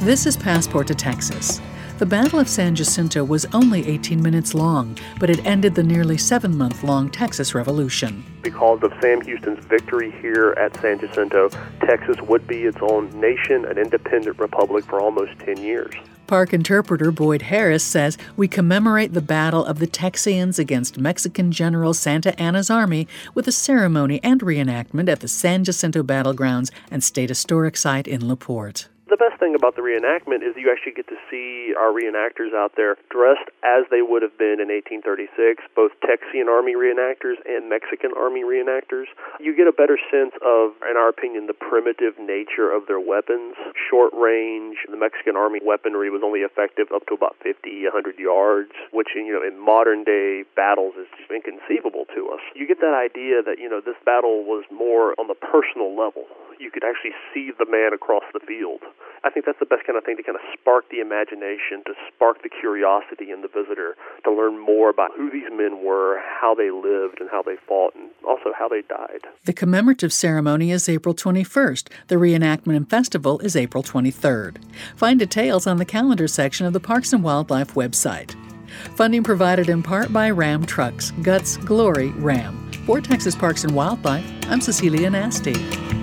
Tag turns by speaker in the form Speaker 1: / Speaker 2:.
Speaker 1: This is Passport to Texas. The Battle of San Jacinto was only 18 minutes long, but it ended the nearly 7-month-long Texas Revolution.
Speaker 2: Because of Sam Houston's victory here at San Jacinto, Texas would be its own nation, an independent republic for almost 10 years.
Speaker 1: Park interpreter Boyd Harris says we commemorate the battle of the Texians against Mexican General Santa Anna's army with a ceremony and reenactment at the San Jacinto Battlegrounds and State Historic Site in LaPorte.
Speaker 2: The best thing about the reenactment is you actually get to see our reenactors out there dressed as they would have been in 1836, both Texian Army reenactors and Mexican Army reenactors. You get a better sense of, in our opinion, the primitive nature of their weapons. Short range, the Mexican Army weaponry was only effective up to about 50, 100 yards, which, in modern day battles is just inconceivable to us. You get that idea that, this battle was more on the personal level. You could actually see the man across the field. I think that's the best kind of thing to kind of spark the imagination, to spark the curiosity in the visitor, to learn more about who these men were, how they lived, and how they fought, and also how they died.
Speaker 1: The commemorative ceremony is April 21st. The reenactment and festival is April 23rd. Find details on the calendar section of the Parks and Wildlife website. Funding provided in part by Ram Trucks, Guts, Glory, Ram. For Texas Parks and Wildlife, I'm Cecilia Nasty.